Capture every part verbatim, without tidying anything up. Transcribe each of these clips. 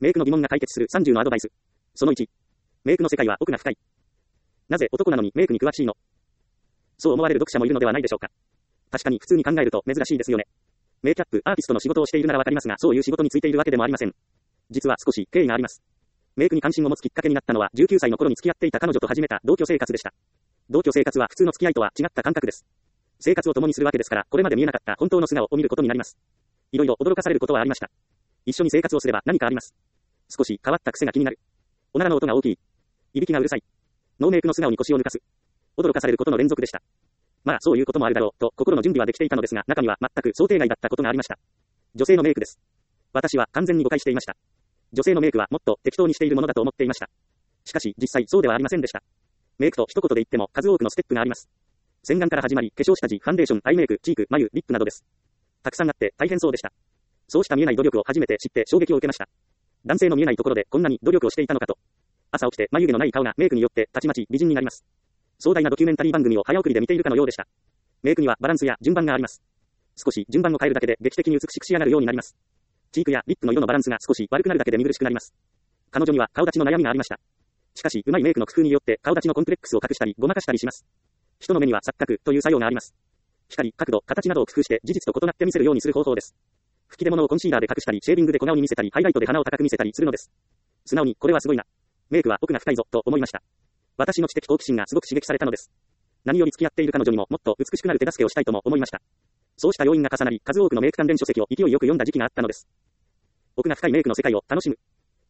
メイクの疑問が解決するさんじゅうのアドバイス。そのいち。メイクの世界は奥が深い。なぜ男なのにメイクに詳しいの？そう思われる読者もいるのではないでしょうか。確かに普通に考えると珍しいですよね。メイキャップアーティストの仕事をしているならわかりますが、そういう仕事についているわけでもありません。実は少し経緯があります。メイクに関心を持つきっかけになったのは、じゅうきゅうさいの頃に付き合っていた彼女と始めた同居生活でした。同居生活は普通の付き合いとは違った感覚です。生活を共にするわけですから、これまで見えなかった本当の素顔を見ることになります。いろいろ驚かされることはありました。一緒に生活をすれば何かあります。少し変わった癖が気になる。おならの音が大きい。いびきがうるさい。ノーメイクの素顔に腰を抜かす。驚かされることの連続でした。まあそういうこともあるだろうと心の準備はできていたのですが、中には全く想定外だったことがありました。女性のメイクです。私は完全に誤解していました。女性のメイクはもっと適当にしているものだと思っていました。しかし実際そうではありませんでした。メイクと一言で言っても数多くのステップがあります。洗顔から始まり、化粧下地、ファンデーション、アイメイク、チーク、眉、リップなどです。たくさんあって大変そうでした。そうした見えない努力を初めて知って衝撃を受けました。男性の見えないところでこんなに努力をしていたのかと。朝起きて眉毛のない顔がメイクによってたちまち美人になります。壮大なドキュメンタリー番組を早送りで見ているかのようでした。メイクにはバランスや順番があります。少し順番を変えるだけで劇的に美しく仕上がるようになります。チークやリップの色のバランスが少し悪くなるだけで見苦しくなります。彼女には顔立ちの悩みがありました。しかし、うまいメイクの工夫によって顔立ちのコンプレックスを隠したり、ごまかしたりします。人の目には錯覚という作用があります。光、角度、形などを工夫して事実と異なって見せるようにする方法です。吹き出物をコンシーラーで隠したり、シェーディングで小顔に見せたり、ハイライトで鼻を高く見せたりするのです。素直に、これはすごいな。メイクは奥が深いぞ、と思いました。私の知的好奇心がすごく刺激されたのです。何より付き合っている彼女にももっと美しくなる手助けをしたいとも思いました。そうした要因が重なり、数多くのメイク関連書籍を勢いよく読んだ時期があったのです。奥が深いメイクの世界を楽しむ。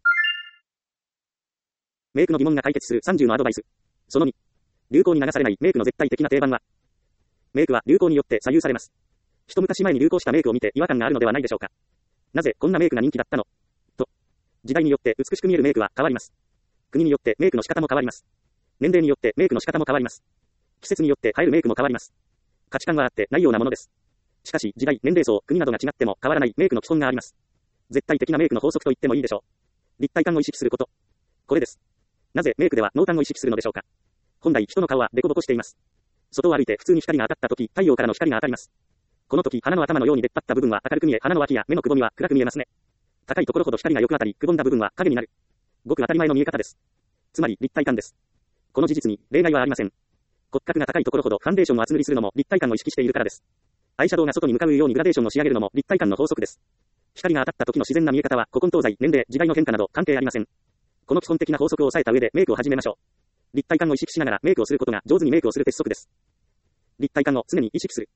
メイクの疑問が解決するさんじゅうのアドバイス。そのに。流行に流されないメイクの絶対的な定番は。メイクは流行によって左右されます。一昔前に流行したメイクを見て違和感があるのではないでしょうか。なぜこんなメイクが人気だったのと。時代によって美しく見えるメイクは変わります。国によってメイクの仕方も変わります。年齢によってメイクの仕方も変わります。季節によって映えるメイクも変わります。価値観はあってないようなものです。しかし時代、年齢層、国などが違っても変わらないメイクの基本があります。絶対的なメイクの法則と言ってもいいでしょう。立体感を意識すること。これです。なぜメイクでは濃淡を意識するのでしょうか。本来人の顔は凸凹しています。外を歩いて普通に光が当たった時、太陽からの光が当たります。この時、鼻の頭のように出っ張った部分は明るく見え、鼻の脇や目のくぼみは暗く見えますね。高いところほど光がよく当たり、くぼんだ部分は影になる。ごく当たり前の見え方です。つまり立体感です。この事実に例外はありません。骨格が高いところほどファンデーションを厚塗りするのも立体感を意識しているからです。アイシャドウが外に向かうようにグラデーションを仕上げるのも立体感の法則です。光が当たった時の自然な見え方は古今東西、年齢、時代の変化など関係ありません。この基本的な法則を押さえた上でメイクを始めましょう。立体感を意識しながらメイクをすることが上手にメイクをする鉄則です。立体感を常に意識する。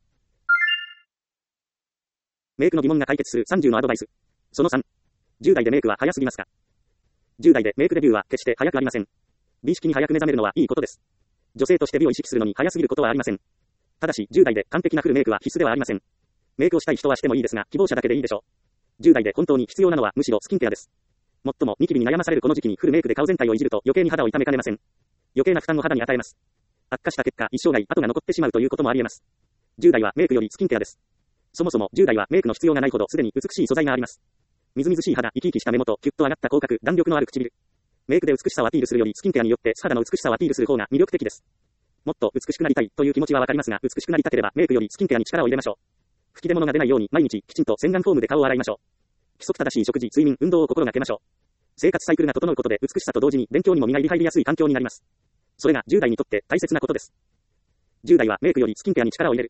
メイクの疑問が解決するさんじゅうのアドバイス。そのさん。じゅう代でメイクは早すぎますか？じゅう代でメイクデビューは決して早くありません。美意識に早く目覚めるのはいいことです。女性として美を意識するのに早すぎることはありません。ただし、じゅう代で完璧なフルメイクは必須ではありません。メイクをしたい人はしてもいいですが、希望者だけでいいでしょう。じゅう代で本当に必要なのはむしろスキンケアです。もっともニキビに悩まされるこの時期にフルメイクで顔全体をいじると余計に肌を痛めかねません。余計な負担を肌に与えます。悪化した結果、一生涯跡が残ってしまうということもあり得ます。じゅう代はメイクよりスキンケアです。そもそもじゅう代はメイクの必要がないほどすでに美しい素材があります。みずみずしい肌、生き生きした目元、キュッと上がった口角、弾力のある唇。メイクで美しさをアピールするよりスキンケアによって素肌の美しさをアピールする方が魅力的です。もっと美しくなりたいという気持ちはわかりますが、美しくなりたければメイクよりスキンケアに力を入れましょう。吹き出物が出ないように毎日きちんと洗顔フォームで顔を洗いましょう。規則正しい食事、睡眠、運動を心がけましょう。生活サイクルが整うことで美しさと同時に勉強にも身が入りやすい環境になります。それがじゅう代にとって大切なことです。じゅう代はメイクよりスキンケアに力を入れる。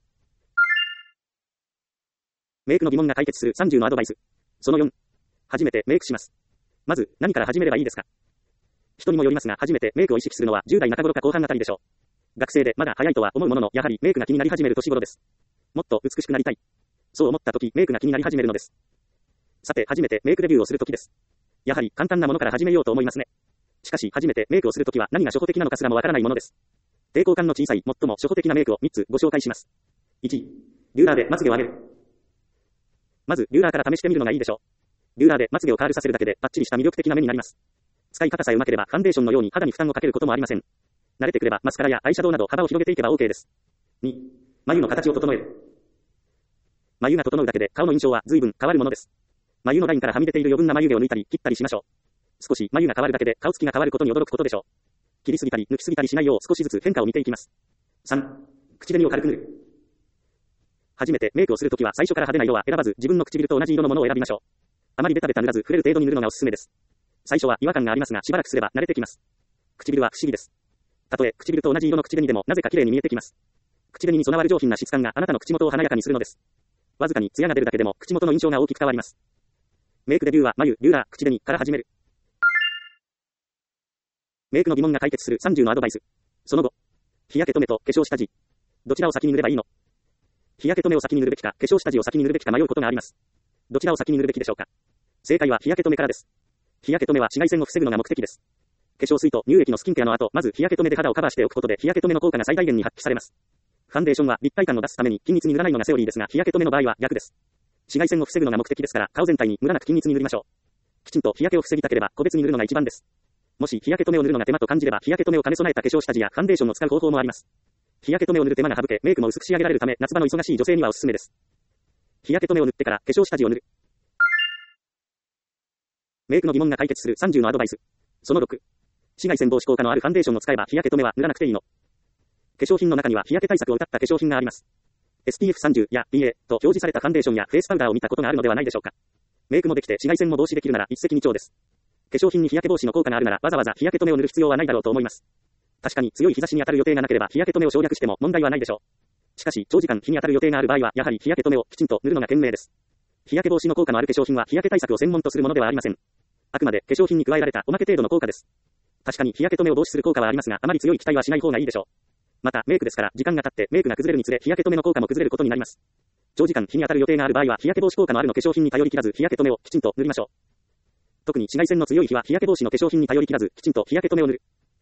メイクの疑問が解決するさんじゅうのアドバイス。そのよん。初めてメイクします。まず、何から始めればいいですか？人にもよりますが、初めてメイクを意識するのはじゅう代中頃か後半あたりでしょう。学生でまだ早いとは思うものの、やはりメイクが気になり始める年頃です。もっと美しくなりたい。そう思った時、メイクが気になり始めるのです。さて、初めてメイクデビューをする時です。やはり簡単なものから始めようと思いますね。しかし、初めてメイクをするときは何が初歩的なのかすらもわからないものです。抵抗感の小さい、最も初歩的なメイクをみっつご紹介します。いち、リューラーでまつげを上げる。まず、リューラーから試してみるのがいいでしょう。リューラーでまつげをカールさせるだけでパッチリした魅力的な目になります。使い方さえうまければファンデーションのように肌に負担をかけることもありません。慣れてくればマスカラやアイシャドウなど幅を広げていけば OK です。に、眉の形を整える。眉が整うだけで顔の印象は随分変わるものです。眉のラインからはみ出ている余分な眉毛を抜いたり切ったりしましょう。少し眉が変わるだけで顔つきが変わることに驚くことでしょう。切りすぎたり抜きすぎたりしないよう少しずつ変化を見ていきます。さん、口紅を軽く塗る。初めてメイクをするときは最初から派手な色は選ばず自分の唇と同じ色のものを選びましょう。あまりベタベタ塗らず触れる程度に塗るのがおすすめです。 最初は違和感がありますが、しばらくすれば慣れてきます。唇は不思議です。たとえ唇と同じ色の口紅でもなぜか綺麗に見えてきます。口紅に備わる上品な質感があなたの口元を華やかにするのです。わずかに艶が出るだけでも口元の印象が大きく変わります。メイクデビューは眉、ビューラー、口紅から始める。メイクの疑問が解決するさんじゅうのアドバイス。その後、日焼け止めと化粧下地。どちらを先に塗ればいいの？日焼け止めを先に塗るべきか、化粧下地を先に塗るべきか迷うことがあります。どちらを先に塗るべきでしょうか？正解は日焼け止めからです。日焼け止めは紫外線を防ぐのが目的です。化粧水と乳液のスキンケアの後、まず日焼け止めで肌をカバーしておくことで日焼け止めの効果が最大限に発揮されます。ファンデーションは立体感を出すために均一に塗らないのがセオリーですが、日焼け止めの場合は逆です。紫外線を防ぐのが目的ですから、顔全体にムラなく均一に塗りましょう。きちんと日焼けを防ぎたければ個別に塗るのが一番です。もし日焼け止めを塗るのが手間と感じれば、日焼け止めを兼ね備えた化粧下地やファンデーションを使う方法もあります。日焼け止めを塗る手間が省け、メイクも薄く仕上げられるため、夏場の忙しい女性にはおすすめです。日焼け止めを塗ってから化粧下地を塗る。メイクの疑問が解決するさんじゅうのアドバイス。そのろく。紫外線防止効果のあるファンデーションを使えば日焼け止めは塗らなくていいの？化粧品の中には日焼け対策を謳った化粧品があります。エスピーエフさんじゅう や ピーエー と表示されたファンデーションやフェイスパウダーを見たことがあるのではないでしょうか。メイクもできて紫外線も防止できるなら一石二鳥です。化粧品に日焼け防止の効果があるならわざわざ日焼け止めを塗る必要はないだろうと思います。確かに強い日差しに当たる予定がなければ日焼け止めを省略しても問題はないでしょう。しかし長時間日に当たる予定がある場合はやはり日焼け止めをきちんと塗るのが賢明です。日焼け防止の効果のある化粧品は日焼け対策を専門とするものではありません。あくまで化粧品に加えられたおまけ程度の効果です。確かに日焼け止めを防止する効果はありますが、あまり強い期待はしない方がいいでしょう。またメイクですから時間が経ってメイクが崩れるにつれ日焼け止めの効果も崩れることになります。長時間日に当たる予定がある場合は日焼け防止効果のあるの化粧品に頼り切らず日焼け止めをきちんと塗りましょう。特に紫外線の強い日は日焼け防止の化粧品に頼り切らずきちんと日焼け止めを塗る。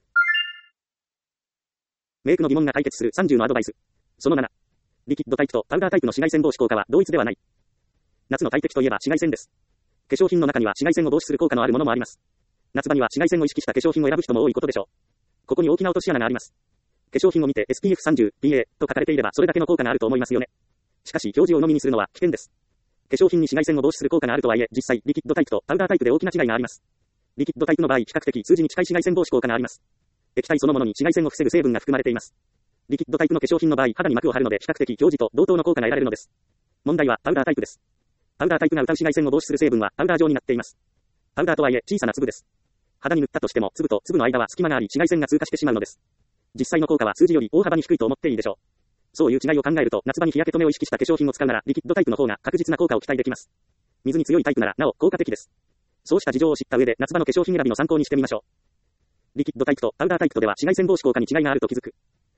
メイクの疑問が解決するさんじゅうのアドバイス。そのなな。リキッドタイプとパウダータイプの紫外線防止効果は同一ではない。夏の大敵といえば紫外線です。化粧品の中には紫外線を防止する効果のあるものもあります。夏場には紫外線を意識した化粧品を選ぶ人も多いことでしょう。ここに大きな落とし穴があります。化粧品を見て エスピーエフさんじゅう、ピーエー と書かれていればそれだけの効果があると思いますよね。しかし表示を鵜呑みにするのは危険です。化粧品に紫外線を防止する効果があるとはいえ、実際リキッドタイプとパウダータイプで大きな違いがあります。リキッドタイプの場合、比較的数字に近い紫外線防止効果があります。液体そのものに紫外線を防ぐ成分が含まれています。リキッドタイプの化粧品の場合、肌に膜を張るので比較的表示と同等の効果が得られるのです。問題はパウダータイプです。パウダータイプが謳う紫外線を防止する成分はパウダー状になっています。パウダーとはいえ小さな粒です。肌に塗ったとしても粒と粒の間は隙間があり紫外線が通過してしまうのです。実際の効果は数字より大幅に低いと思っていいでしょう。そういう違いを考えると夏場に日焼け止めを意識した化粧品を使うならリキッドタイプの方が確実な効果を期待できます。水に強いタイプならなお効果的です。そうした事情を知った上で夏場の化粧品選びの参考にしてみましょう。リキッドタイプとパウダータイプとでは紫外線防止効果に違いがあると気づく。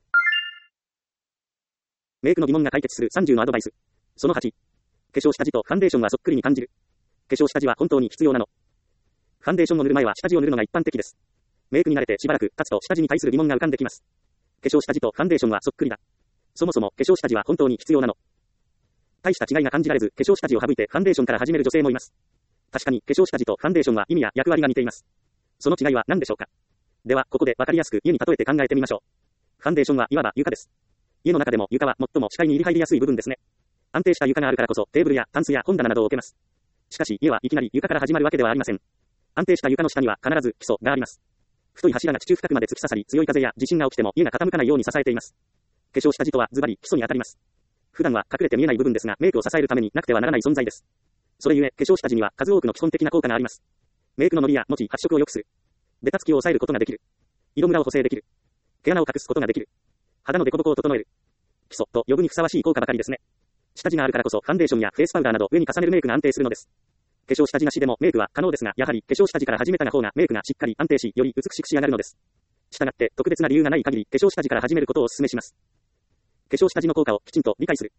メイクの疑問が解決するさんじゅうのアドバイス。そのはち。化粧下地とファンデーションはそっくりに感じる。化粧下地は本当に必要なの？ファンデーションを塗る前は下地を塗るのが一般的です。メイクに慣れてしばらく経つと下地に対する疑問が浮かんできます。化粧下地とファンデーションはそっくりだ。そもそも化粧下地は本当に必要なの？大した違いが感じられず化粧下地を省いてファンデーションから始める女性もいます。確かに化粧下地とファンデーションは意味や役割が似ています。その違いは何でしょうか？ではここでわかりやすく家に例えて考えてみましょう。ファンデーションはいわば床です。家の中でも床は最も視界に入り入りやすい部分ですね。安定した床があるからこそテーブルやタンスや本棚などを置けます。しかし家はいきなり床から始まるわけではありません。安定した床の下には必ず基礎があります。太い柱が地中深くまで突き刺さり強い風や地震が起きても家が傾かないように支えています。化粧下地とはズバリ基礎に当たります。普段は隠れて見えない部分ですがメイクを支えるためになくてはならない存在です。それゆえ化粧下地には数多くの基本的な効果があります。メイクのノリや持ち発色を良くする。ベタつきを抑えることができる。色ムラを補正できる。毛穴を隠すことができる。肌の凸凹を整える。基礎と呼ぶにふさわしい効果ばかりですね。下地があるからこそファンデーションやフェイスパウダーなど上に重ねるメイクが安定するのです。化粧下地なしでもメイクは可能ですが、やはり化粧下地から始めた方がメイクがしっかり安定し、より美しく仕上がるのです。したがって特別な理由がない限り化粧下地から始めることをお勧めします。化粧下地の効果をきちんと理解する。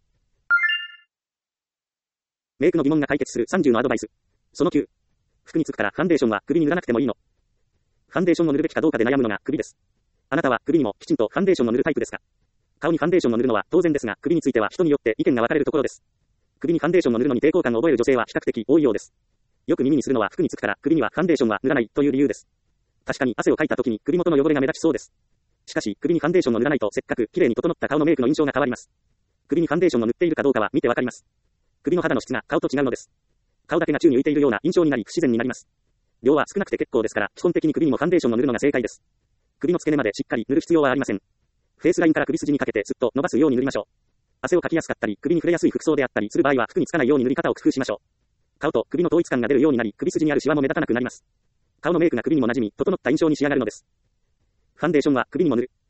メイクの疑問が解決するさんじゅうのアドバイス。そのきゅう。服につくからファンデーションは首に塗らなくてもいいの？ファンデーションを塗るべきかどうかで悩むのが首です。あなたは首にもきちんとファンデーションを塗るタイプですか？顔にファンデーションを塗るのは当然ですが、首については人によって意見が分かれるところです。首にファンデーションを塗るのに抵抗感を覚える女性は比較的多いようです。よく耳にするのは服につくから首にはファンデーションは塗らないという理由です。確かに汗をかいた時に首元の汚れが目立ちそうです。しかし首にファンデーションを塗らないとせっかく綺麗に整った顔のメイクの印象が変わります。首にファンデーションを塗っているかどうかは見てわかります。首の肌の質が顔と違うのです。顔だけが宙に浮いているような印象になり不自然になります。量は少なくて結構ですから基本的に首にもファンデーションを塗るのが正解です。首の付け根までしっかり塗る必要はありません。フェイスラインから首筋にかけてすっと伸ばすように塗りましょう。汗をかきやすかったり首に触れやすい服装であったりする場合は服につかないように塗り方を工夫しましょう。顔と首の統一感が出るようになり首筋にあるシワも目立たなくなります。 顔のメイクが首にも馴染み、整った印象に仕上がるのです。ファンデーションは首にも塗る。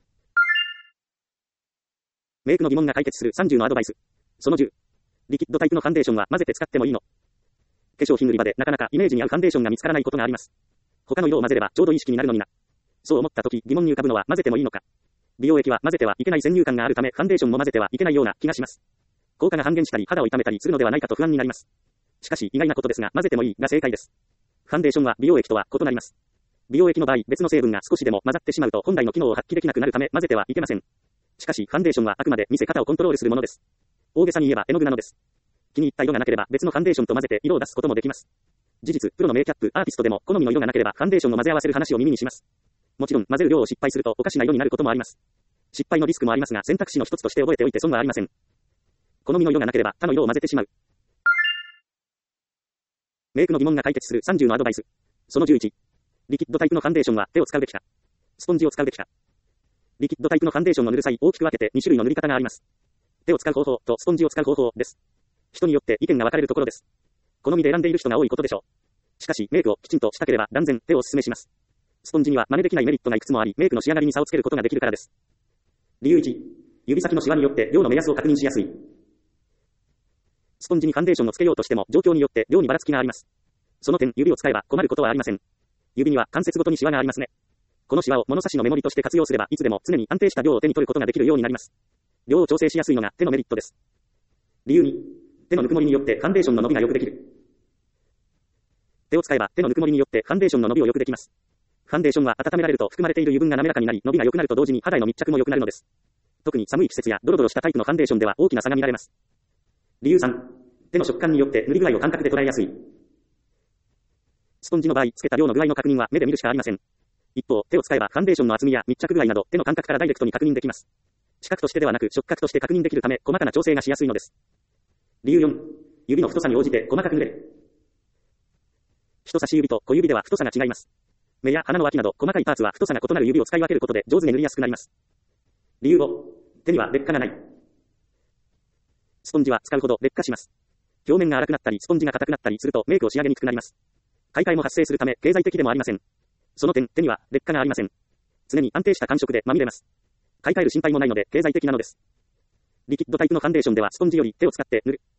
メイクの疑問が解決するさんじゅうのアドバイス。そのじゅう。リキッドタイプのファンデーションは混ぜて使ってもいいの？化粧品売り場でなかなかイメージに合うファンデーションが見つからないことがあります。他の色を混ぜればちょうどいい式になるのにな。そう思った時疑問に浮かぶのは混ぜてもいいのか。美容液は混ぜてはいけない先入観があるためファンデーションも混ぜてはいけないような気がします。効果が半減したり肌を痛めたりするのではないかと不安になります。しかし意外なことですが混ぜてもいいが正解です。ファンデーションは美容液とは異なります。美容液の場合別の成分が少しでも混ざってしまうと本来の機能を発揮できなくなるため混ぜてはいけません。しかしファンデーションはあくまで見せ方をコントロールするものです。大げさに言えば絵の具なのです。気に入った色がなければ別のファンデーションと混ぜて色を出すこともできます。事実、プロのメイキャップアーティストでも好みの色がなければファンデーションを混ぜ合わせる話を耳にします。もちろん混ぜる量を失敗するとおかしな色になることもあります。失敗のリスクもありますが選択肢の一つとして覚えておいて損はありません。好みの色がなければ他の色を混ぜてしまう。メイクの疑問が解決するさんじゅうのアドバイス。そのじゅういち。リキッドタイプのファンデーションは手を使うべきか、スポンジを使うべきか。リキッドタイプのファンデーションの塗る際大きく分けてに種類の塗り方があります。手を使う方法とスポンジを使う方法です。人によって意見が分かれるところです。好みで選んでいる人が多いことでしょう。しかしメイクをきちんとしたければ断然手をお勧めします。スポンジには真似できないメリットがいくつもありメイクの仕上がりに差をつけることができるからです。理由いち。指先のシワによって量の目安を確認しやすい。スポンジにファンデーションをつけようとしても状況によって量にばらつきがあります。その点指を使えば困ることはありません。指には関節ごとにシワがありますね。このシワを物差しのメモリとして活用すればいつでも常に安定した量を手に取ることができるようになります。量を調整しやすいのが手のメリットです。理由に。手のぬくもりによってファンデーションの伸びがよくできる。手を使えば手のぬくもりによってファンデーションの伸びをよくできます。ファンデーションは温められると含まれている油分が滑らかになり伸びが良くなると同時に肌への密着も良くなるのです。特に寒い季節やドロドロしたタイプのファンデーションでは大きな差が見られます。理由さん。手の食感によって塗り具合を感覚で捉えやすい。スポンジの場合、つけた量の具合の確認は目で見るしかありません。一方、手を使えばファンデーションの厚みや密着具合など手の感覚からダイレクトに確認できます。視覚としてではなく触覚として確認できるため細かな調整がしやすいのです。理由よん。指の太さに応じて細かく塗れる。人差し指と小指では太さが違います。目や鼻の脇など細かいパーツは太さが異なる指を使い分けることで上手に塗りやすくなります。理由ご。手には劣化がない。スポンジは使うほど劣化します。表面が粗くなったりスポンジが硬くなったりするとメイクを仕上げにくくなります。買い替えも発生するため経済的でもありません。その点、手には劣化がありません。常に安定した感触でまみれます。買い替える心配もないので経済的なのです。リキッドタイプのファンデーションではスポンジより手を使って塗る。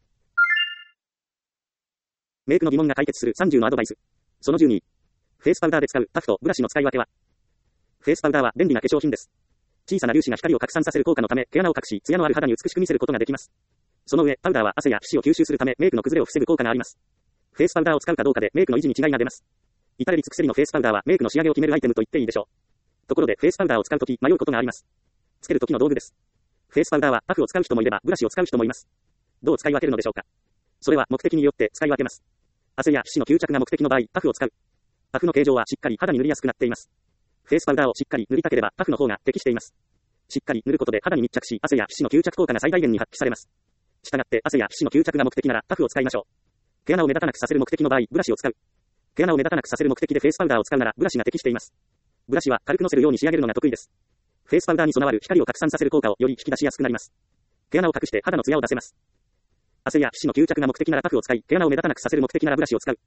メイクの疑問が解決するさんじゅうのアドバイス。そのじゅうに。フェイスパウダーで使うタフとブラシの使い分けは。フェイスパウダーは便利な化粧品です。小さな粒子が光を拡散させる効果のため毛穴を隠し、艶のある肌に美しく見せることができます。その上、パウダーは汗や皮脂を吸収するためメイクの崩れを防ぐ効果があります。フェイスパウダーを使うかどうかでメイクの維持に違いが出ます。至れり尽くせりのフェイスパウダーはメイクの仕上げを決めるアイテムと言っていいでしょう。ところでフェイスパウダーを使うとき迷うことがあります。つけるときの道具です。フェイスパウダーはパフを使う人もいればブラシを使う人もいます。どう使い分けるのでしょうか。それは目的によって使い分けます。汗や皮脂の吸着が目的の場合、パフを使う。パフの形状はしっかり肌に塗りやすくなっています。フェイスパウダーをしっかり塗りたければパフの方が適しています。しっかり塗ることで肌に密着し、汗や皮脂の吸着効果が最大限に発揮されます。したがって汗や皮脂の吸着が目的ならパフを使いましょう。毛穴を目立たなくさせる目的の場合、ブラシを使う。毛穴を目立たなくさせる目的でフェイスパウダーを使うならブラシが適しています。ブラシは軽く乗せるように仕上げるのが得意です。フェイスパウダーに備わる光を拡散させる効果をより引き出しやすくなります。毛穴を隠して肌の艶を出せます。汗や皮脂の吸着が目的ならパフを使い、毛穴を目立たなくさせる目的ならブラシを使う。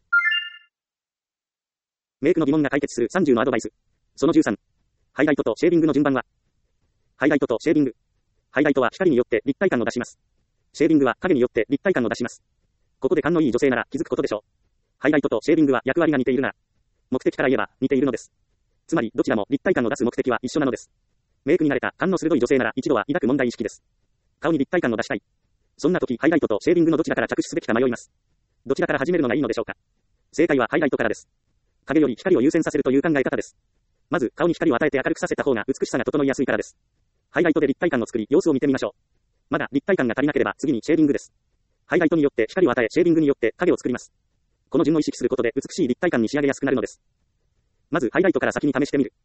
メイクの疑問が解決するさんじゅうのアドバイス。そのじゅうさん。ハイライトとシェービングの順番は。ハイライトとシェービング。ハイライトは光によって立体感を出します。シェービングは影によって立体感を出します。ここで勘のいい女性なら気づくことでしょう。ハイライトとシェービングは役割が似ているなら、目的から言えば似ているのです。つまりどちらも立体感を出す目的は一緒なのです。メイクに慣れた勘の鋭い女性なら一度は抱く問題意識です。顔に立体感を出したい。そんな時ハイライトとシェービングのどちらから着手すべきか迷います。どちらから始めるのがいいのでしょうか。正解はハイライトからです。影より光を優先させるという考え方です。まず顔に光を与えて明るくさせた方が美しさが整いやすいからです。ハイライトで立体感を作り様子を見てみましょう。まだ立体感が足りなければ次にシェービングです。ハイライトによって光を与えシェービングによって影を作ります。この順を意識することで美しい立体感に仕上げやすくなるのです。まずハイライトから先に試してみる。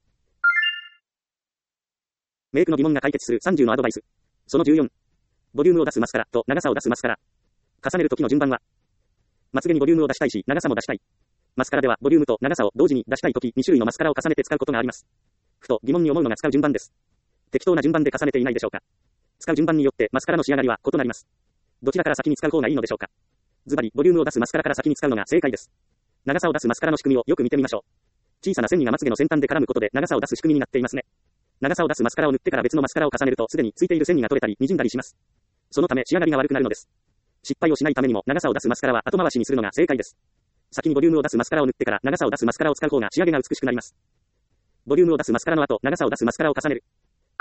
メイクの疑問が解決するさんじゅうのアドバイス。そのじゅうよん。ボリュームを出すマスカラと長さを出すマスカラ。重ねる時の順番は。まつげにボリュームを出したいし長さも出したい。マスカラではボリュームと長さを同時に出したい時に種類のマスカラを重ねて使うことがあります。ふと疑問に思うのが使う順番です。適当な順番で重ねていないでしょうか。使う順番によってマスカラの仕上がりは異なります。どちらから先に使う方がいいのでしょうか。ズバリボリュームを出すマスカラから先に使うのが正解です。 長さを出すマスカラの仕組みをよく見てみましょう。小さな線にがまつげの先端で絡むことで長さを出す仕組みになっていますね。長さを出すマスカラを塗ってから別のマスカラを重ねるとすでについている線にが取れたり滲んだりします。そのため仕上がりが悪くなるのです。失敗をしないためにも長さを出すマスカラは後回しにするのが正解です。先にボリュームを出すマスカラを塗ってから長さを出すマスカラを使う方が仕上げが美しくなります。ボリュームを出すマスカラの後、長さを出すマスカラを重ねる。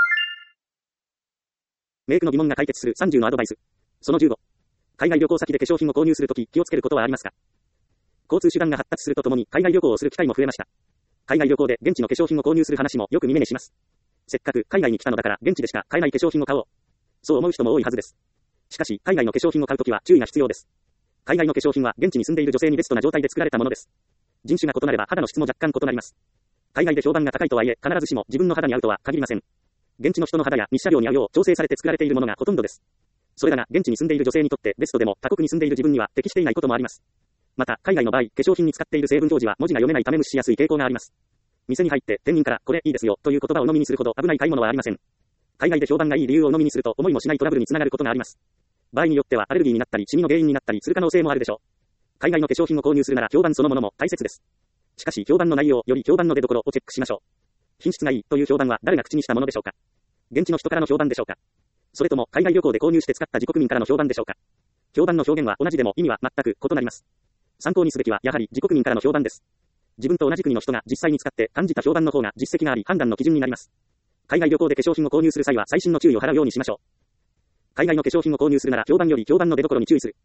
メイクの疑問が解決するさんじゅうのアドバイス。そのじゅうご。海外旅行先で化粧品を購入するとき気をつけることはありますか？交通手段が発達するとともに海外旅行をする機会も増えました。海外旅行で現地の化粧品を購入する話もよく耳にします。せっかく海外に来たのだから現地でしか買えない化粧品を買おう。そう思う人も多いはずです。しかし、海外の化粧品を買うときは注意が必要です。海外の化粧品は現地に住んでいる女性にベストな状態で作られたものです。人種が異なれば肌の質も若干異なります。海外で評判が高いとはいえ、必ずしも自分の肌に合うとは限りません。現地の人の肌や日射量に合うよう調整されて作られているものがほとんどです。それらが現地に住んでいる女性にとってベストでも他国に住んでいる自分には適していないこともあります。また、海外の場合、化粧品に使っている成分表示は文字が読めないため無視しやすい傾向があります。店に入って店員からこれいいですよという言葉を飲みにするほど危ない買い物はありません。海外で評判がいい理由を飲みにすると思いもしないトラブルにつながることがあります。場合によってはアレルギーになったりシミの原因になったりする可能性もあるでしょう。海外の化粧品を購入するなら評判そのものも大切です。しかし評判の内容より評判の出所をチェックしましょう。品質がいいという評判は誰が口にしたものでしょうか。現地の人からの評判でしょうか。それとも海外旅行で購入して使った自国民からの評判でしょうか。評判の表現は同じでも意味は全く異なります。参考にすべきはやはり自国民からの評判です。自分と同じ国の人が実際に使って感じた評判の方が実績があり判断の基準になります。海外旅行で化粧品を購入する際は細心の注意を払うようにしましょう。海外の化粧品を購入するなら評判より評判の出所に注意する。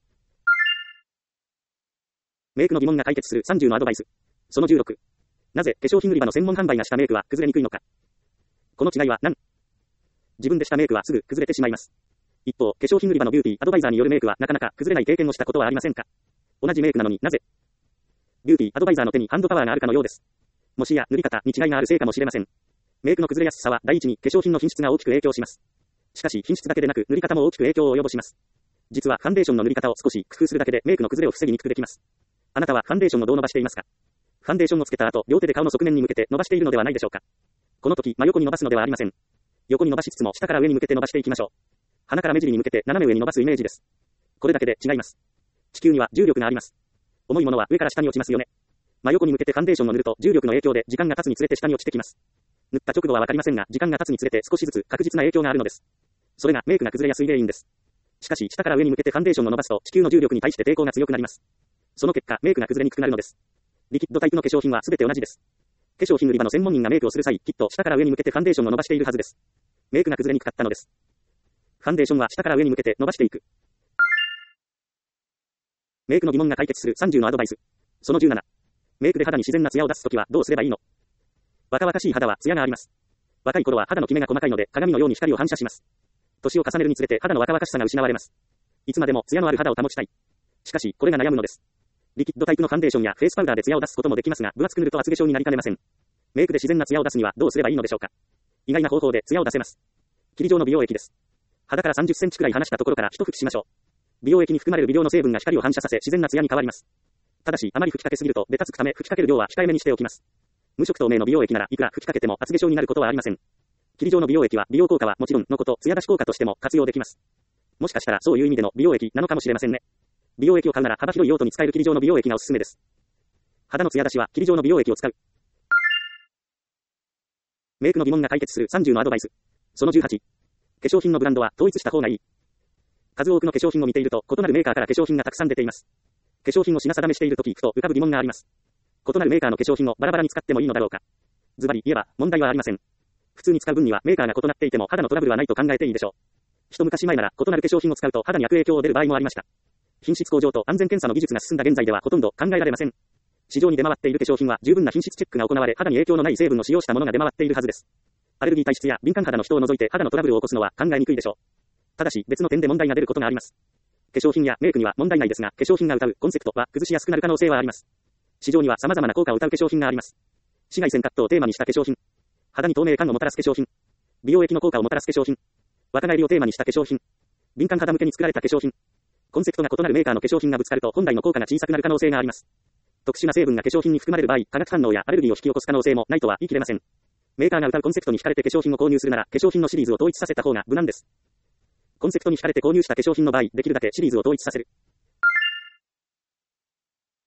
メイクの疑問が解決するさんじゅうのアドバイス。そのじゅうろく。なぜ化粧品売り場の専門販売がしたメイクは崩れにくいのか。この違いは何？自分でしたメイクはすぐ崩れてしまいます。一方、化粧品売り場のビューティーアドバイザーによるメイクはなかなか崩れない経験をしたことはありませんか？同じメイクなのになぜ？ビューティーアドバイザーの手にハンドパワーがあるかのようです。もしや塗り方に違いがあるせいかもしれません。メイクの崩れやすさは第一に化粧品の品質が大きく影響します。しかし品質だけでなく塗り方も大きく影響を及ぼします。実はファンデーションの塗り方を少し工夫するだけでメイクの崩れを防ぎにくくできます。あなたはファンデーションをどう伸ばしていますか？ファンデーションをつけた後、両手で顔の側面に向けて伸ばしているのではないでしょうか。この時、真横に伸ばすのではありません。横に伸ばしつつも下から上に向けて伸ばしていきましょう。鼻から目尻に向けて斜め上に伸ばすイメージです。これだけで違います。地球には重力があります。重いものは上から下に落ちますよね。真横に向けてファンデーションを塗ると重力の影響で時間が経つにつれて下に落ちてきます。塗った直後はわかりませんが、時間が経つにつれて少しずつ確実な影響があるのです。それがメイクが崩れやすい原因です。しかし下から上に向けてファンデーションを伸ばすと地球の重力に対して抵抗が強くなります。その結果メイクが崩れにくくなるのです。リキッドタイプの化粧品はすべて同じです。化粧品売り場の専門人がメイクをする際、きっと下から上に向けてファンデーションを伸ばしているはずです。メイクが崩れにくかったのです。ファンデーションは下から上に向けて伸ばしていく。メイクの疑問が解決するさんじゅうのアドバイス。そのじゅうなな。メイクで肌に自然なツヤを出すときはどうすればいいの？若々しい肌はツヤがあります。若い頃は肌のキメが細かいので鏡のように光を反射します。年を重ねるにつれて肌の若々しさが失われます。いつまでもツヤのある肌を保ちたい。しかしこれが悩むのです。リキッドタイプのファンデーションやフェイスパウダーでツヤを出すこともできますが、分厚く塗ると厚化粧になりかねません。メイクで自然なツヤを出すにはどうすればいいのでしょうか。意外な方法でツヤを出せます。霧状の美容液です。肌からさんじゅっセンチくらい離したところから一吹きしましょう。美容液に含まれる微量の成分が光を反射させ自然なツヤに変わります。ただしあまり吹きかけすぎるとベタつくため吹きかける量は控えめにしておきます。無色透明の美容液ならいくら吹きかけても厚化粧になることはありません。霧状の美容液は美容効果はもちろんのこと、ツヤ出し効果としても活用できます。もしかしたらそういう意味での美容液なのかもしれませんね。美容液を買うなら幅広い用途に使える霧状の美容液がおすすめです。肌のツヤ出しは霧状の美容液を使う。メイクの疑問が解決するさんじゅうのアドバイス。そのじゅうはち。化粧品のブランドは統一した方がいい。数多くの化粧品を見ていると異なるメーカーから化粧品がたくさん出ています。化粧品を品定めしているときふと浮かぶ疑問があります。異なるメーカーの化粧品をバラバラに使ってもいいのだろうか。ズバリ言えば問題はありません。普通に使う分にはメーカーが異なっていても肌のトラブルはないと考えていいでしょう。一昔前なら異なる化粧品を使うと肌に悪影響を出る場合もありました。品質向上と安全検査の技術が進んだ現在ではほとんど考えられません。市場に出回っている化粧品は十分な品質チェックが行われ肌に影響のない成分を使用したものが出回っているはずです。アレルギー体質や敏感肌の人を除いて肌のトラブルを起こすのは考えにくいでしょう。ただし別の点で問題が出ることがあります。化粧品やメイクには問題ないですが、化粧品が謳うコンセプトは崩しやすくなる可能性はあります。市場には様々な効果を謳う化粧品があります。紫外線カットをテーマにした化粧品、肌に透明感をもたらす化粧品、美容液の効果をもたらす化粧品、若返りをテーマにした化粧品、敏感肌向けに作られた化粧品。コンセプトが異なるメーカーの化粧品がぶつかると本来の効果が小さくなる可能性があります。特殊な成分が化粧品に含まれる場合、化学反応やアレルギーを引き起こす可能性もないとは言い切れません。メーカーが謳うコンセプトに惹かれて化粧品を購入するなら、化粧品のシリーズを統一させた方が無難です。コンセプトに惹かれて購入した化粧品の場合、できるだけシリーズを統一させる。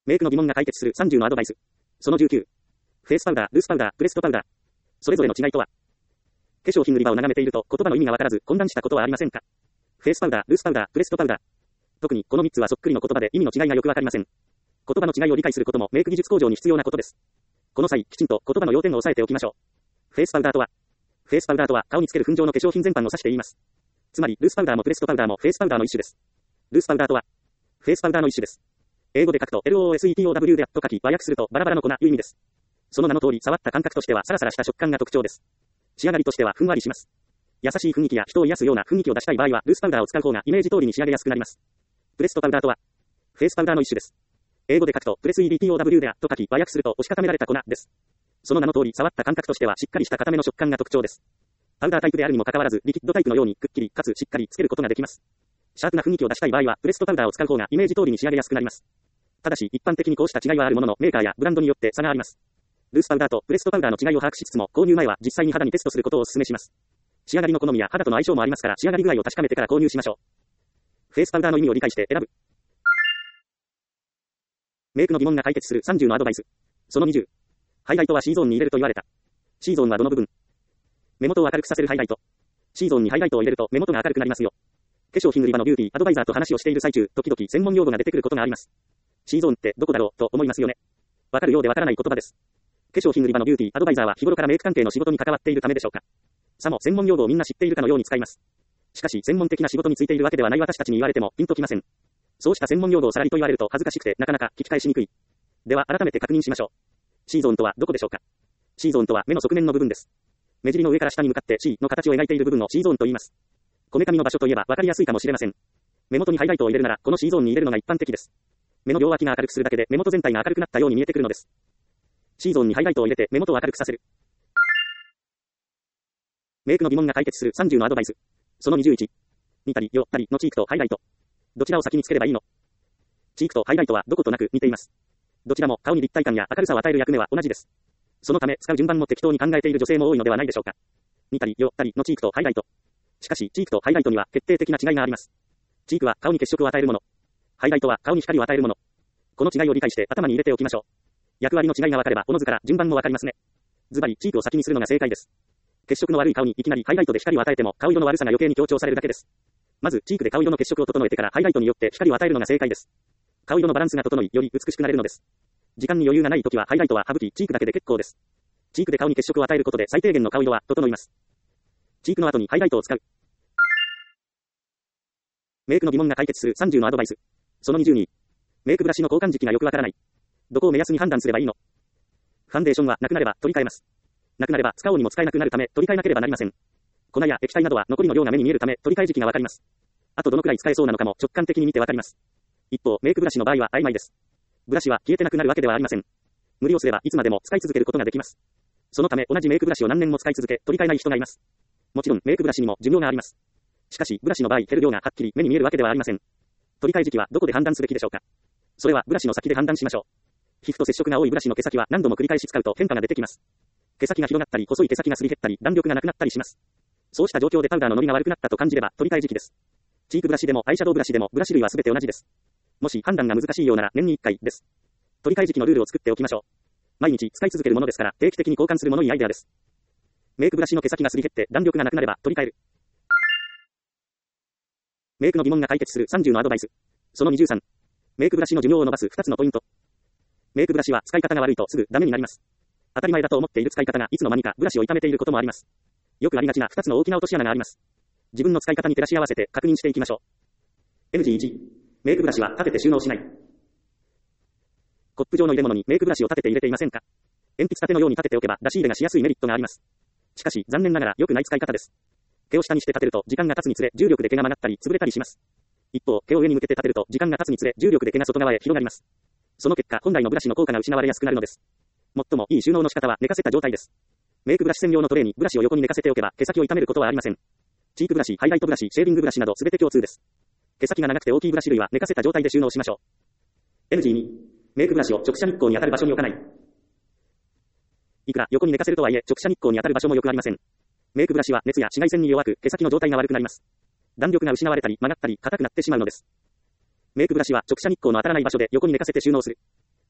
メイクの疑問が解決するさんじゅうのアドバイス。そのじゅうきゅう。フェイスパウダー、ルースパウダー、プレストパウダー。それぞれの違いとは。化粧品売り場を眺めていると言葉の意味がわからず混乱したことはありませんか？フェイスパウダー、ルースパウダー、プレストパウダー。特にこのみっつはそっくりの言葉で意味の違いがよくわかりません。言葉の違いを理解することもメイク技術向上に必要なことです。この際、きちんと言葉の要点を押さえておきましょう。フェイスパウダーとは、フェイスパウダーとは顔につける粉状の化粧品全般を指して言います。つまり、ルースパウダーもプレストパウダーもフェイスパウダーの一種です。ルースパウダーとは、フェイスパウダーの一種です。英語で書くと ローセトウ でと書き、和訳するとバラバラの粉、いう意味です。その名の通り、触った感覚としてはサラサラした食感が特徴です。仕上がりとしてはふんわりします。優しい雰囲気や人を癒すような雰囲気を出したい場合は、ルースパウダーを使う方がイメージ通りに仕上げやすくなります。プレストパウダーとは、フェイスパウダーの一種です。英語で書くとプレス エトウ でと書き、和訳すると押し固められた粉です。その名の通り、触った感覚としてはしっかりした固めの食感が特徴です。パウダータイプであるにもかかわらず、リキッドタイプのようにくっきりかつしっかりつけることができます。シャープな雰囲気を出したい場合は、プレストパウダーを使う方がイメージ通りに仕上げやすくなります。ただし、一般的にこうした違いはあるものの、メーカーやブランドによって差があります。ルースパウダーとプレストパウダーの違いを把握しつつも、購入前は実際に肌にテストすることをお勧めします。仕上がりの好みや肌との相性もありますから、仕上がり具合を確かめてから購入しましょう。フェイスパウダーの意味を理解して選ぶ。メイクの疑問が解決するさんじゅうのアドバイス。そのにじゅう。ハイライトは C ゾーンに入れると言われた。C ゾーンはどの部分？目元を明るくさせるハイライト。C ゾーンにハイライトを入れると目元が明るくなりますよ。化粧品売り場のビューティーアドバイザーと話をしている最中、時々専門用語が出てくることがあります。C ゾーンってどこだろうと思いますよね。わかるようでわからない言葉です。化粧品売り場のビューティーアドバイザーは日頃からメイク関係の仕事に関わっているためでしょうか。さも専門用語をみんな知っているかのように使います。しかし専門的な仕事についているわけではない私たちに言われてもピンときません。そうした専門用語をさらりと言われると恥ずかしくてなかなか聞き返しにくい。では改めて確認しましょう。C ゾーンとはどこでしょうか。C ゾーンとは目の側面の部分です。目尻の上から下に向かって C の形を描いている部分を C ゾーンと言います。こめかみの場所といえばわかりやすいかもしれません。目元にハイライトを入れるならこの C ゾーンに入れるのが一般的です。目の両脇が明るくするだけで目元全体が明るくなったように見えてくるのです。C ゾーンにハイライトを入れて目元を明るくさせる。メイクの疑問が解決するさんじゅうのアドバイス。そのにじゅういち。似たり寄ったりのチークとハイライト。どちらを先につければいいの？チークとハイライトはどことなく似ています。どちらも顔に立体感や明るさを与える役目は同じです。そのため使う順番も適当に考えている女性も多いのではないでしょうか。似たり寄ったりのチークとハイライト。しかしチークとハイライトには決定的な違いがあります。チークは顔に血色を与えるもの。ハイライトは顔に光を与えるもの。この違いを理解して頭に入れておきましょう。役割の違いが分かればおのずから順番も分かりますね。ズバリチークを先にするのが正解です。血色の悪い顔にいきなりハイライトで光を与えても顔色の悪さが余計に強調されるだけです。まずチークで顔色の血色を整えてからハイライトによって光を与えるのが正解です。顔色のバランスが整いより美しくなれるのです。時間に余裕がないときはハイライトは省きチークだけで結構です。チークで顔に血色を与えることで最低限の顔色は整います。チークの後にハイライトを使う。メイクの疑問が解決するさんじゅうのアドバイス。そのにじゅうに。メイクブラシの交換時期がよくわからない。どこを目安に判断すればいいの？ファンデーションはなくなれば取り替えます。なくなれば使おうにも使えなくなるため取り替えなければなりません。粉や液体などは残りの量が目に見えるため取り替え時期がわかります。あとどのくらい使えそうなのかも直感的に見てわかります。一方、メイクブラシの場合は曖昧です。ブラシは消えてなくなるわけではありません。無理をすればいつまでも使い続けることができます。そのため同じメイクブラシを何年も使い続け取り替えない人がいます。もちろんメイクブラシにも寿命があります。しかしブラシの場合減る量がはっきり目に見えるわけではありません。取り替え時期はどこで判断すべきでしょうか。それはブラシの先で判断しましょう。皮膚と接触が多いブラシの毛先は何度も繰り返し使うと変化が出てきます。毛先が広がったり細い毛先がすり減ったり弾力がなくなったりします。そうした状況でパウダーの伸びが悪くなったと感じれば取り替え時期です。チークブラシでもアイシャドウブラシでもブラシ類はすべて同じです。もし判断が難しいようなら年にいっかいです。取り替え時期のルールを作っておきましょう。毎日使い続けるものですから定期的に交換するものいいアイデアです。メイクブラシの毛先がすり減って弾力がなくなれば取り替える。メイクの疑問が解決するさんじゅうのアドバイス。そのにじゅうさん。メイクブラシの寿命を伸ばすふたつのポイント。メイクブラシは使い方が悪いとすぐダメになります。当たり前だと思っている使い方がいつの間にかブラシを傷めていることもあります。よくありがちなふたつの大きな落とし穴があります。自分の使い方に照らし合わせて確認していきましょう。エヌジーいち。メイクブラシは立てて収納しない。コップ状の入れ物にメイクブラシを立てて入れていませんか？鉛筆立てのように立てておけば出し入れがしやすいメリットがあります。しかし残念ながら良くない使い方です。毛を下にして立てると時間が経つにつれ重力で毛が曲がったり潰れたりします。一方、毛を上に向けて立てると時間が経つにつれ重力で毛が外側へ広がります。その結果本来のブラシの効果が失われやすくなるのです。最もいい収納の仕方は寝かせた状態です。メイクブラシ専用のトレーにブラシを横に寝かせておけば毛先を傷めることはありません。チークブラシ、ハイライトブラシ、シェービングブラシなど全て共通です。毛先が長くて大きいブラシ類は寝かせた状態で収納しましょう。エヌジーに。メイクブラシを直射日光に当たる場所に置かない。いくら横に寝かせるとはいえ直射日光に当たる場所もよくありません。メイクブラシは熱や紫外線に弱く毛先の状態が悪くなります。弾力が失われたり曲がったり硬くなってしまうのです。メイクブラシは直射日光の当たらない場所で横に寝かせて収納する。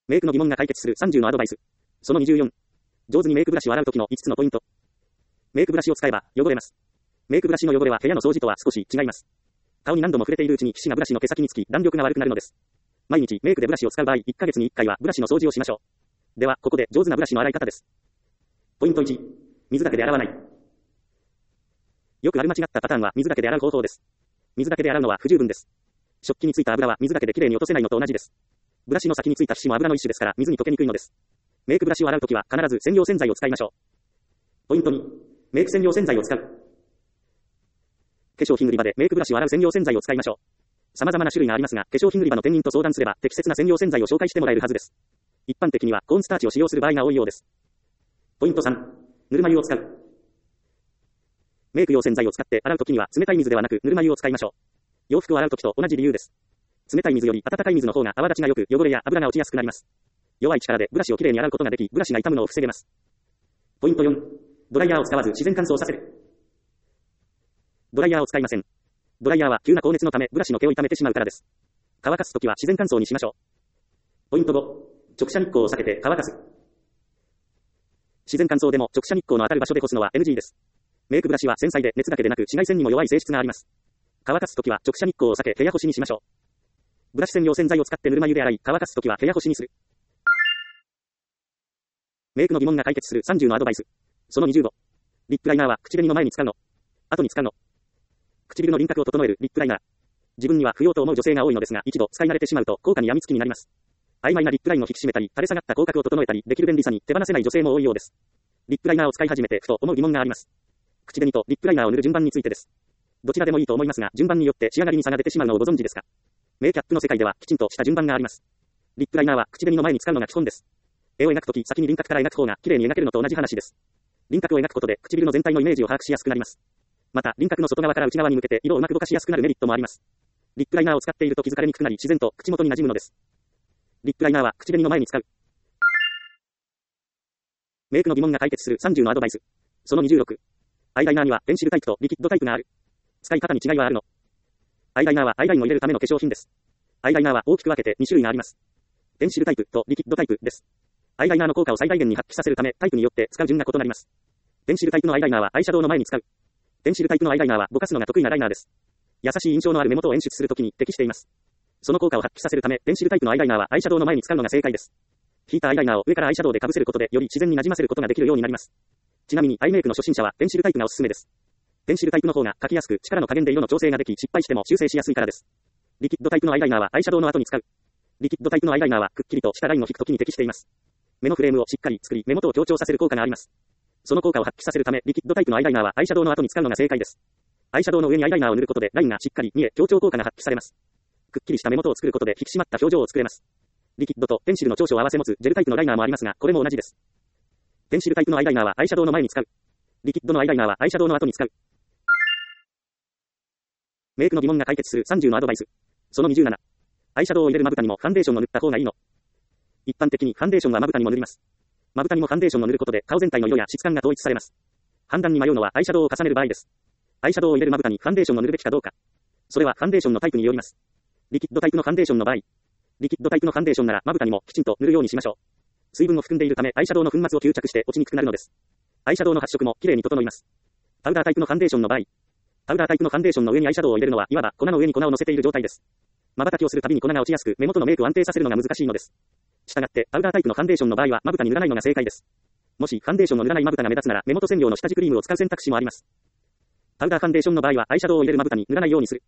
メイクの疑問が解決するさんじゅうのアドバイス。そのにじゅうよん。上手にメイクブラシを洗うときのいつつのポイント。メイクブラシを使えば汚れます。メイクブラシの汚れは部屋の掃除とは少し違います。顔に何度も触れているうちに皮脂がブラシの毛先につき弾力が悪くなるのです。毎日メイクでブラシを使う場合、いっかげつにいっかいはブラシの掃除をしましょう。では、ここで上手なブラシの洗い方です。ポイントいち。水だけで洗わない。よくある間違ったパターンは水だけで洗う方法です。水だけで洗うのは不十分です。食器についた油は水だけできれいに落とせないのと同じです。ブラシの先についた皮脂も油の一種ですから水に溶けにくいのです。メイクブラシを洗うときは必ず専用洗剤を使いましょう。ポイントに。メイク専用洗剤を使う。化粧品売り場でメイクブラシを洗う専用洗剤を使いましょう。様々な種類がありますが、化粧品売り場の店員と相談すれば適切な専用洗剤を紹介してもらえるはずです。一般的にはコーンスターチを使用する場合が多いようです。ポイントさん。ぬるま湯を使う。メイク用洗剤を使って洗うときには冷たい水ではなくぬるま湯を使いましょう。洋服を洗うときと同じ理由です。冷たい水より温かい水の方が泡立ちが良く汚れや油が落ちやすくなります。弱い力でブラシをきれいに洗うことができ、ブラシが傷むのを防げます。ポイントよん。ドライヤーを使わず自然乾燥させる。ドライヤーを使いません。ドライヤーは急な高熱のためブラシの毛を傷めてしまうからです。乾かすときは自然乾燥にしましょう。ポイントご。直射日光を避けて乾かす。自然乾燥でも直射日光の当たる場所で干すのは エヌジー です。メイクブラシは繊細で熱だけでなく紫外線にも弱い性質があります。乾かすときは直射日光を避け部屋干しにしましょう。ブラシ専用洗剤を使ってぬるま湯で洗い、乾かすときは部屋干しにする。メイクの疑問が解決するさんじゅうのアドバイス。そのにじゅうご。リップライナーは口紅の前に使うの？後に使うの？唇の輪郭を整えるリップライナー。自分には不要と思う女性が多いのですが、一度使い慣れてしまうと効果に病みつきになります。曖昧なリップラインを引き締めたり、垂れ下がった口角を整えたりできる便利さに手放せない女性も多いようです。リップライナーを使い始めてふと思う疑問があります。口紅とリップライナーを塗る順番についてです。どちらでもいいと思いますが、順番によって仕上がりに差が出てしまうのをご存知ですか？メイキャップの世界ではきちんとした順番があります。リップライナーは口紅の前に使うのが基本です。絵を描くとき先に輪郭から描く方が綺麗に描けるのと同じ話です。輪郭を描くことで唇の全体のイメージを把握しやすくなります。また、輪郭の外側から内側に向けて色をうまくぼかしやすくなるメリットもあります。リップライナーを使っていると気づかれにくくなり、自然と口元に馴染むのです。リップライナーは口紅の前に使う。メイクの疑問が解決するさんじゅうのアドバイス。そのにじゅうろく。アイライナーにはペンシルタイプとリキッドタイプがある。使い方に違いはあるの？アイライナーはアイラインを入れるための化粧品です。アイライナーは大きく分けてに種類があります。ペンシルタイプとリキッドタイプです。アイライナーの効果を最大限に発揮させるため、タイプによって使う順が異なります。ペンシルタイプのアイライナーはアイシャドウの前に使う。ペンシルタイプのアイライナーはぼかすのが得意なライナーです。優しい印象のある目元を演出するときに適しています。その効果を発揮させるため、ペンシルタイプのアイライナーはアイシャドウの前に使うのが正解です。引いたアイライナーを上からアイシャドウで被せることでより自然に馴染ませることができるようになります。ちなみにアイメイクの初心者はペンシルタイプがおすすめです。ペンシルタイプの方が描きやすく、力の加減で色の調整ができ、失敗しても修正しやすいからです。リキッドタイプのアイライナーはアイシャドウの後に使う。リキッドタイプのアイライナーはくっきりとしたラインを引くときに適しています。目のフレームをしっかり作り、目元を強調させる効果があります。その効果を発揮させるため、リキッドタイプのアイライナーはアイシャドウの後に使うのが正解です。アイシャドウの上にアイライナーを塗ることでラインがしっかり見え、強調効果が発揮されます。くっきりした目元を作ることで引き締まった表情を作れます。リキッドとペンシルの長所を合わせ持つジェルタイプのライナーもありますが、これも同じです。ペンシルタイプのアイライナーはアイシャドウの前に使う。リキッドのアイライナーはアイシャドウの後に使う。メイクの疑問が解決するさんじゅうのアドバイス。そのにじゅうなな。アイシャドウを入れるまぶたにもファンデーションを塗った方がいいの？一般的にファンデーションはまぶたにも塗ります。まぶたにもファンデーションを塗ることで顔全体の色や質感が統一されます。判断に迷うのはアイシャドウを重ねる場合です。アイシャドウを入れるまぶたにファンデーションを塗るべきかどうか。それはファンデーションのタイプによります。リキッドタイプのファンデーションの場合、リキッドタイプのファンデーションならまぶたにもきちんと塗るようにしましょう。水分を含んでいるためアイシャドウの粉末を吸着して落ちにくくなるのです。アイシャドウの発色もきれいに整います。パウダータイプのファンデーションの場合、パウダータイプのファンデーションの上にアイシャドウを入れるのは、いわば粉の上に粉を乗せている状態です。瞬きをするたびに粉が落ちやすく、目元のメイクを安定させるのが難しいのです。したがって、パウダータイプのファンデーションの場合は、まぶたに塗らないのが正解です。もし、ファンデーションの塗らないまぶたが目立つなら、目元染料の下地クリームを使う選択肢もあります。パウダーファンデーションの場合は、アイシャドウを入れるまぶたに塗らないようにする。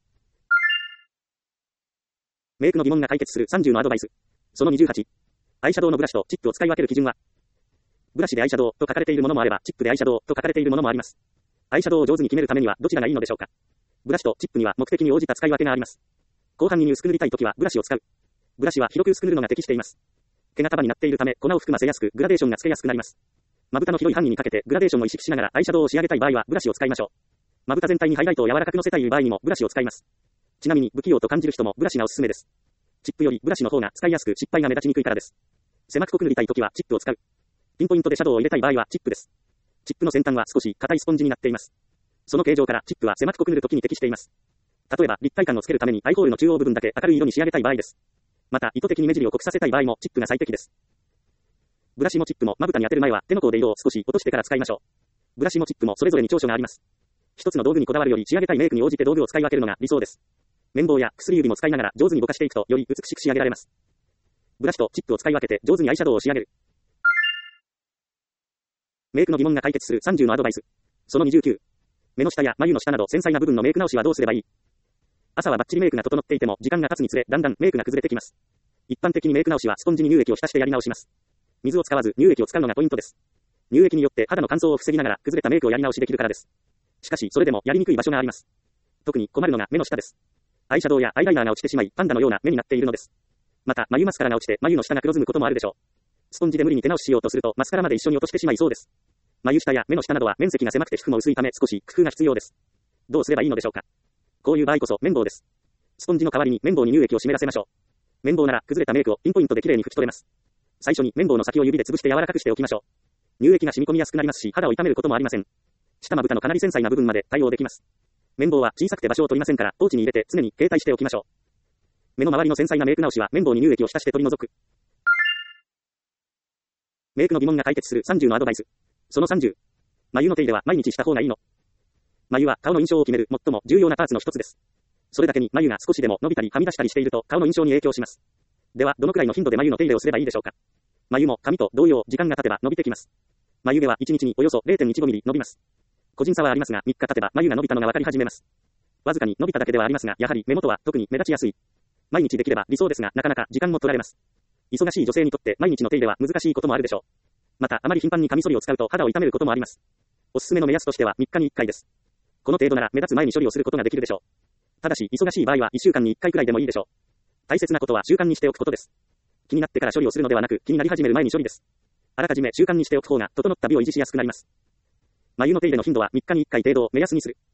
メイクの疑問が解決するさんじゅうのアドバイス。そのにじゅうはち。アイシャドウのブラシとチップを使い分ける基準は、ブラシでアイシャドウと書かれているものもあれば、チップでアイシャドウと書かれているものもあります。アイシャドウを上手に決めるためには、どちらがいいのでしょうか。ブラシとチップには目的に応じた使い分けがあります。広範に薄く塗りたいときはブラシを使う。ブラシは広く薄く塗るのが適しています。毛が束になっているため粉を含ませやすくグラデーションがつけやすくなります。まぶたの広い範囲にかけてグラデーションを意識しながらアイシャドウを仕上げたい場合はブラシを使いましょう。まぶた全体にハイライトを柔らかく乗せたい場合にもブラシを使います。ちなみに不器用と感じる人もブラシがおすすめです。チップよりブラシの方が使いやすく失敗が目立ちにくいからです。狭く濃く塗りたいときはチップを使う。ピンポイントでシャドウを入れたい場合はチップです。チップの先端は少し硬いスポンジになっています。その形状からチップは狭く濃く塗るときに適しています。例えば立体感をつけるためにアイホールの中央部分だけ明るい色に仕上げたい場合です。 また、意図的に目尻を濃くさせたい場合も、チップが最適です。ブラシもチップも、まぶたに当てる前は、手の甲で色を少し落としてから使いましょう。ブラシもチップも、それぞれに長所があります。一つの道具にこだわるより、仕上げたいメイクに応じて道具を使い分けるのが理想です。綿棒や薬指も使いながら、上手にぼかしていくと、より美しく仕上げられます。ブラシとチップを使い分けて、上手にアイシャドウを仕上げる。メイクの疑問が解決するさんじゅうのアドバイス。そのにじゅうきゅう。目の下や眉の下など繊細な部分のメイク直しはどうすればいい？朝はバッチリメイクが整っていても、時間が経つにつれ、だんだんメイクが崩れてきます。一般的にメイク直しはスポンジに乳液を浸してやり直します。水を使わず乳液を使うのがポイントです。乳液によって肌の乾燥を防ぎながら崩れたメイクをやり直しできるからです。しかし、それでもやりにくい場所があります。特に困るのが目の下です。アイシャドウやアイライナーが落ちてしまい、パンダのような目になっているのです。また、眉マスカラが落ちて眉の下が黒ずむこともあるでしょう。スポンジで無理に手直ししようとすると、マスカラまで一緒に落としてしまいそうです。眉下や目の下などは面積が狭くて皮膚も薄いため少し工夫が必要です。どうすればいいのでしょうか。こういう場合こそ綿棒です。スポンジの代わりに綿棒に乳液を湿らせましょう。綿棒なら崩れたメイクをピンポイントで綺麗に拭き取れます。最初に綿棒の先を指で潰して柔らかくしておきましょう。乳液が染み込みやすくなりますし、肌を痛めることもありません。下まぶたのかなり繊細な部分まで対応できます。綿棒は小さくて場所を取りませんから、ポーチに入れて常に携帯しておきましょう。目の周りの繊細なメイク直しは綿棒に乳液を浸して取り除く。メイクの疑問が解決するさんじゅうのアドバイス。そのさんじゅう。眉の手入れは毎日した方がいいの？眉は顔の印象を決める最も重要なパーツの一つです。それだけに眉が少しでも伸びたりはみ出したりしていると顔の印象に影響します。では、どのくらいの頻度で眉の手入れをすればいいでしょうか。眉も髪と同様、時間が経てば伸びてきます。眉毛はいちにちにおよそ れいてんいちごミリ伸びます。個人差はありますが、みっか経てば眉が伸びたのがわかり始めます。わずかに伸びただけではありますが、やはり目元は特に目立ちやすい。毎日できれば理想ですが、なかなか時間も取られます。忙しい女性にとって毎日の手入れは難しいこともあるでしょう。また、あまり頻繁にカミソリを使うと肌を痛めることもあります。おすすめの目安としてはみっかにいっかいです。この程度なら目立つ前に処理をすることができるでしょう。ただし、忙しい場合はいっしゅうかんにいっかいくらいでもいいでしょう。大切なことは習慣にしておくことです。気になってから処理をするのではなく、気になり始める前に処理です。あらかじめ習慣にしておく方が、整った美を維持しやすくなります。眉の手入れの頻度はみっかにいっかい程度を目安にする。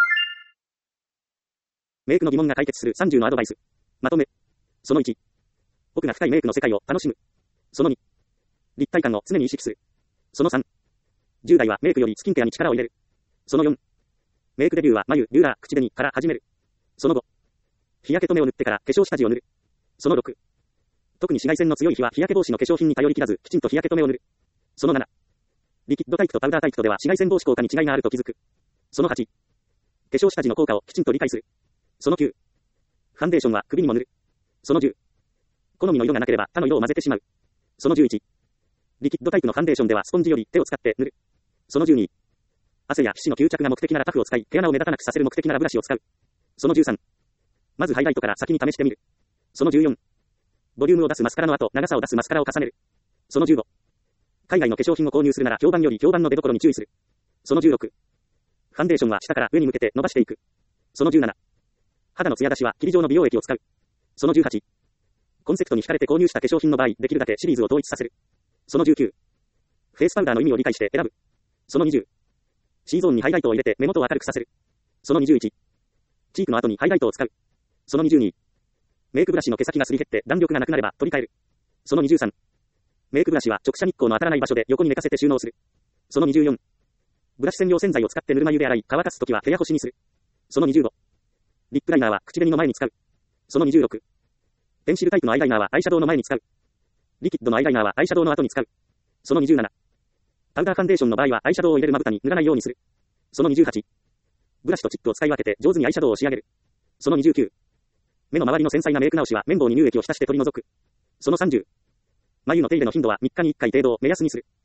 メイクの疑問が解決するさんじゅうのアドバイス。まとめ。そのいち。奥が深いメイクの世界を楽しむ。そのに。立体感を常に意識する。そのさん。じゅう代はメイクよりスキンケアに力を入れる。そのよん。メイクデビューは眉、ビューラー、口紅から始める。そのご。日焼け止めを塗ってから化粧下地を塗る。そのろく。特に紫外線の強い日は日焼け防止の化粧品に頼り切らず、きちんと日焼け止めを塗る。そのなな。リキッドタイプとパウダータイプとでは紫外線防止効果に違いがあると気づく。そのはち。化粧下地の効果をきちんと理解する。そのきゅう。ファンデーションは首にも塗る。そのじゅう。好みの色がなければ他の色を混ぜてしまう。そのじゅういち。リキッドタイプのファンデーションではスポンジより手を使って塗る。そのじゅうに。汗や皮脂の吸着が目的ならタフを使い、毛穴を目立たなくさせる目的ならブラシを使う。そのじゅうさん。まずハイライトから先に試してみる。そのじゅうよん。ボリュームを出すマスカラの後、長さを出すマスカラを重ねる。そのじゅうご。海外の化粧品を購入するなら評判より評判の出所に注意する。そのじゅうろく。ファンデーションは下から上に向けて伸ばしていく。そのじゅうなな。肌の艶出しは霧状の美容液を使う。そのじゅうはち。コンセプトに惹かれて購入した化粧品の場合、できるだけシリーズを統一させる。そのじゅうきゅう。フェイスパウダーの意味を理解して選ぶ。そのにじゅう。C ゾーンにハイライトを入れて目元を明るくさせる。そのにじゅういち。チークの後にハイライトを使う。そのにじゅうに。メイクブラシの毛先がすり減って弾力がなくなれば取り替える。そのにじゅうさん。メイクブラシは直射日光の当たらない場所で横に寝かせて収納する。そのにじゅうよん。ブラシ専用洗剤を使ってぬるま湯で洗い、乾かすときは部屋干しにする。そのにじゅうご。リップライナーは口紅の前に使う。そのにじゅうろく。ペンシルタイプのアイライナーはアイシャドウの前に使う。リキッドのアイライナーはアイシャドウの後に使う。そのにじゅうなな。パウダーファンデーションの場合はアイシャドウを入れるまぶたに塗らないようにする。そのにじゅうはち。ブラシとチップを使い分けて上手にアイシャドウを仕上げる。そのにじゅうきゅう。目の周りの繊細なメイク直しは綿棒に乳液を浸して取り除く。そのさんじゅう。眉の手入れの頻度はみっかにいっかい程度を目安にする。